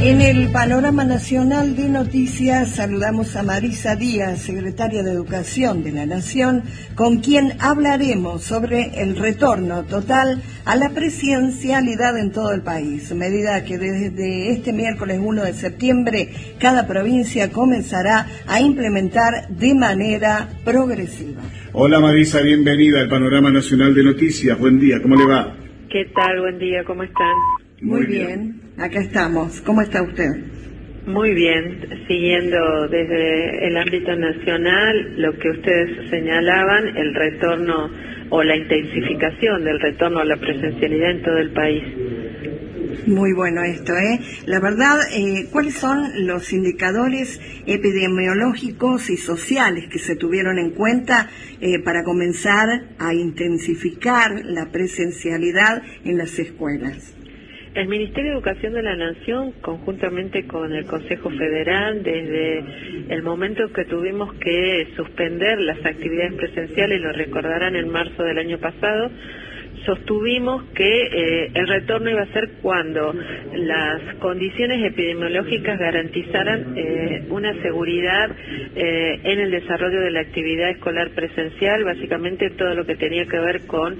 En el panorama nacional de noticias saludamos a Marisa Díaz, secretaria de Educación de la Nación, con quien hablaremos sobre el retorno total a la presencialidad en todo el país, medida que desde este miércoles 1 de septiembre cada provincia comenzará a implementar de manera progresiva. Hola Marisa, bienvenida al panorama nacional de noticias. Buen día, ¿cómo le va? ¿Qué tal? Buen día, ¿cómo están? Muy bien, acá estamos. ¿Cómo está usted? Muy bien, siguiendo desde el ámbito nacional lo que ustedes señalaban, el retorno o la intensificación del retorno a la presencialidad en todo el país. Muy bueno esto, ¿eh? La verdad, ¿cuáles son los indicadores epidemiológicos y sociales que se tuvieron en cuenta para comenzar a intensificar la presencialidad en las escuelas? El Ministerio de Educación de la Nación, conjuntamente con el Consejo Federal, desde el momento que tuvimos que suspender las actividades presenciales, lo recordarán en marzo del año pasado, sostuvimos que el retorno iba a ser cuando las condiciones epidemiológicas garantizaran una seguridad en el desarrollo de la actividad escolar presencial, básicamente todo lo que tenía que ver con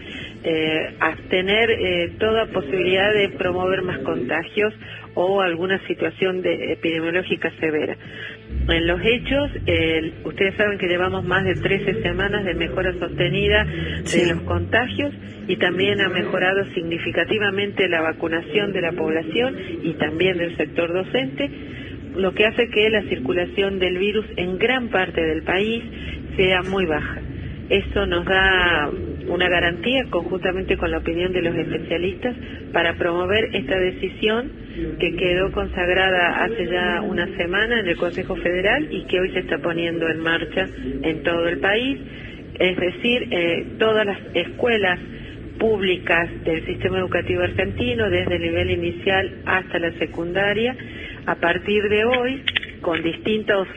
abstener toda posibilidad de promover más contagios o alguna situación epidemiológica severa. En los hechos, ustedes saben que llevamos más de 13 semanas de mejora sostenida de los contagios y también ha mejorado significativamente la vacunación de la población y también del sector docente, lo que hace que la circulación del virus en gran parte del país sea muy baja. Eso nos da una garantía, conjuntamente con la opinión de los especialistas, para promover esta decisión que quedó consagrada hace ya una semana en el Consejo Federal y que hoy se está poniendo en marcha en todo el país. Es decir, todas las escuelas públicas del sistema educativo argentino, desde el nivel inicial hasta la secundaria, a partir de hoy, con distintas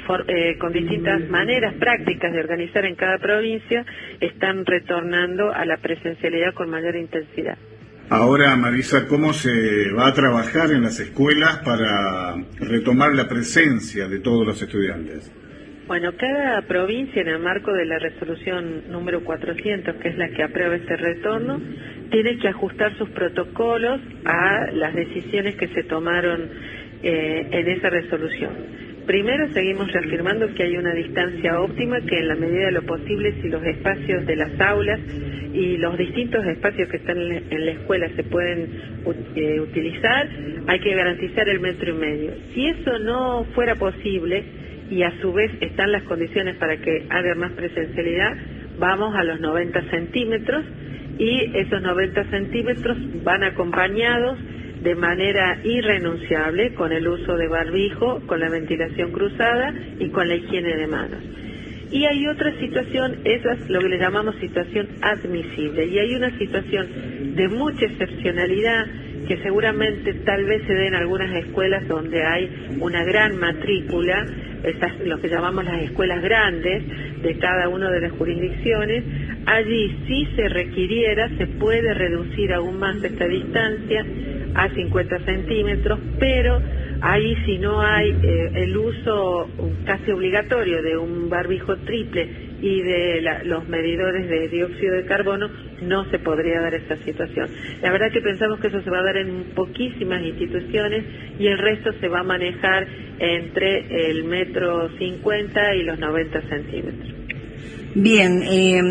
maneras prácticas de organizar en cada provincia, están retornando a la presencialidad con mayor intensidad. Ahora, Marisa, ¿cómo se va a trabajar en las escuelas para retomar la presencia de todos los estudiantes? Bueno, cada provincia, en el marco de la resolución número 400, que es la que aprueba este retorno, tiene que ajustar sus protocolos a las decisiones que se tomaron en esa resolución. Primero, seguimos reafirmando que hay una distancia óptima, que en la medida de lo posible, si los espacios de las aulas y los distintos espacios que están en la escuela se pueden utilizar, hay que garantizar el 1,5 metros. Si eso no fuera posible, y a su vez están las condiciones para que haya más presencialidad, vamos a los 90 centímetros, y esos 90 centímetros van acompañados de manera irrenunciable con el uso de barbijo, con la ventilación cruzada y con la higiene de manos. Y hay otra situación, esa es lo que le llamamos situación admisible, y hay una situación de mucha excepcionalidad que seguramente tal vez se dé en algunas escuelas donde hay una gran matrícula, lo que llamamos las escuelas grandes de cada una de las jurisdicciones. Allí, si se requiriera, se puede reducir aún más esta distancia a 50 centímetros, pero ahí, si no hay el uso casi obligatorio de un barbijo triple y de los medidores de dióxido de carbono, no se podría dar esa situación. La verdad que pensamos que eso se va a dar en poquísimas instituciones y el resto se va a manejar entre el 1,50 m y los 90 centímetros. Bien,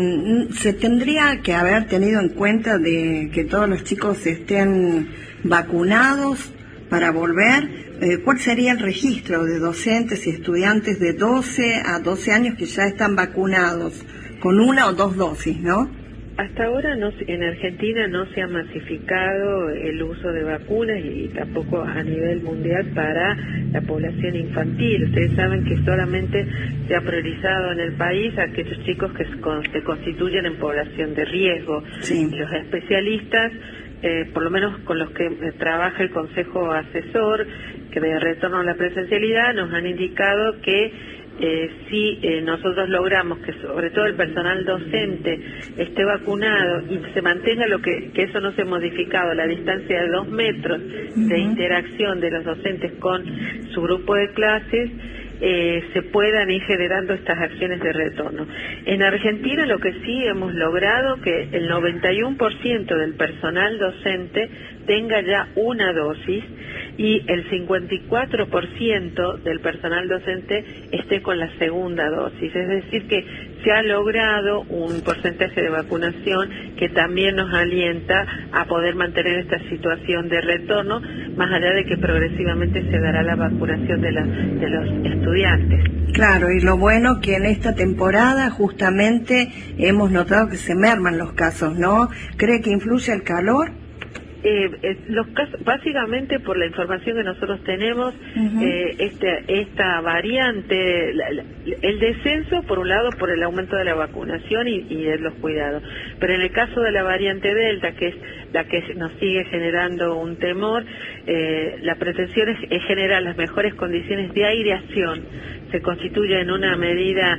se tendría que haber tenido en cuenta de que todos los chicos estén vacunados para volver. ¿Cuál sería el registro de docentes y estudiantes de 12 a 12 años que ya están vacunados con una o dos dosis, no? Hasta ahora en Argentina no se ha masificado el uso de vacunas y tampoco a nivel mundial para la población infantil. Ustedes saben que solamente se ha priorizado en el país a aquellos chicos que se constituyen en población de riesgo. Sí. Los especialistas, por lo menos con los que trabaja el Consejo Asesor, que de retorno a la presencialidad, nos han indicado que si nosotros logramos que sobre todo el personal docente esté vacunado y se mantenga que eso no se ha modificado, la distancia de 2 metros de interacción de los docentes con su grupo de clases, se puedan ir generando estas acciones de retorno. En Argentina lo que sí hemos logrado que el 91% del personal docente tenga ya una dosis y el 54% del personal docente esté con la segunda dosis. Es decir que se ha logrado un porcentaje de vacunación que también nos alienta a poder mantener esta situación de retorno, más allá de que progresivamente se dará la vacunación de los estudiantes. Claro, y lo bueno que en esta temporada justamente hemos notado que se merman los casos, ¿no? ¿Cree que influye el calor? Los casos, básicamente por la información que nosotros tenemos, esta variante, el descenso por un lado por el aumento de la vacunación y de los cuidados, pero en el caso de la variante Delta, que es la que nos sigue generando un temor, la pretensión es generar las mejores condiciones de aireación. Se constituye en una medida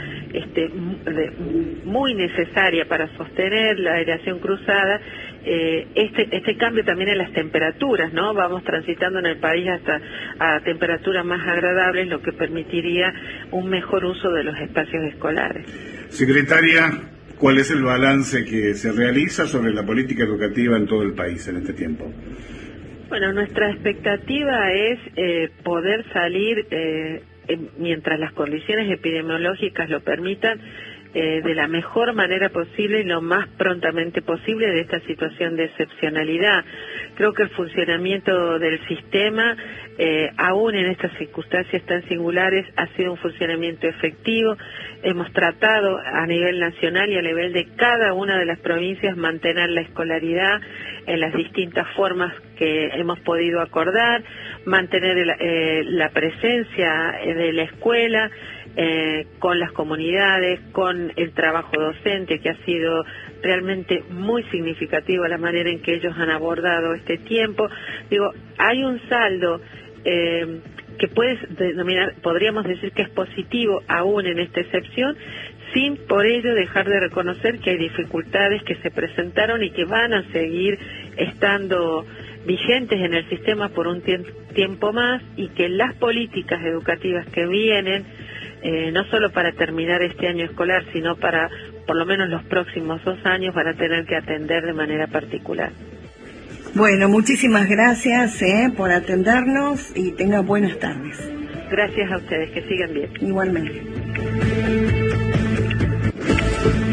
muy necesaria para sostener la aireación cruzada. Este cambio también en las temperaturas, ¿no? Vamos transitando en el país hasta a temperaturas más agradables, lo que permitiría un mejor uso de los espacios escolares. Secretaria, ¿cuál es el balance que se realiza sobre la política educativa en todo el país en este tiempo? Bueno, nuestra expectativa es poder salir, mientras las condiciones epidemiológicas lo permitan, de la mejor manera posible y lo más prontamente posible de esta situación de excepcionalidad. Creo que el funcionamiento del sistema, aún en estas circunstancias tan singulares, ha sido un funcionamiento efectivo. Hemos tratado a nivel nacional y a nivel de cada una de las provincias mantener la escolaridad en las distintas formas que hemos podido acordar, mantener la presencia de la escuela, con las comunidades, con el trabajo docente, que ha sido realmente muy significativo la manera en que ellos han abordado este tiempo. Digo, hay un saldo que podríamos decir que es positivo aún en esta excepción, sin por ello dejar de reconocer que hay dificultades que se presentaron y que van a seguir estando vigentes en el sistema por un tiempo más, y que las políticas educativas que vienen, no solo para terminar este año escolar, sino para por lo menos los próximos 2 años, van a tener que atender de manera particular. Bueno, muchísimas gracias por atendernos y tengan buenas tardes. Gracias a ustedes, que sigan bien. Igualmente.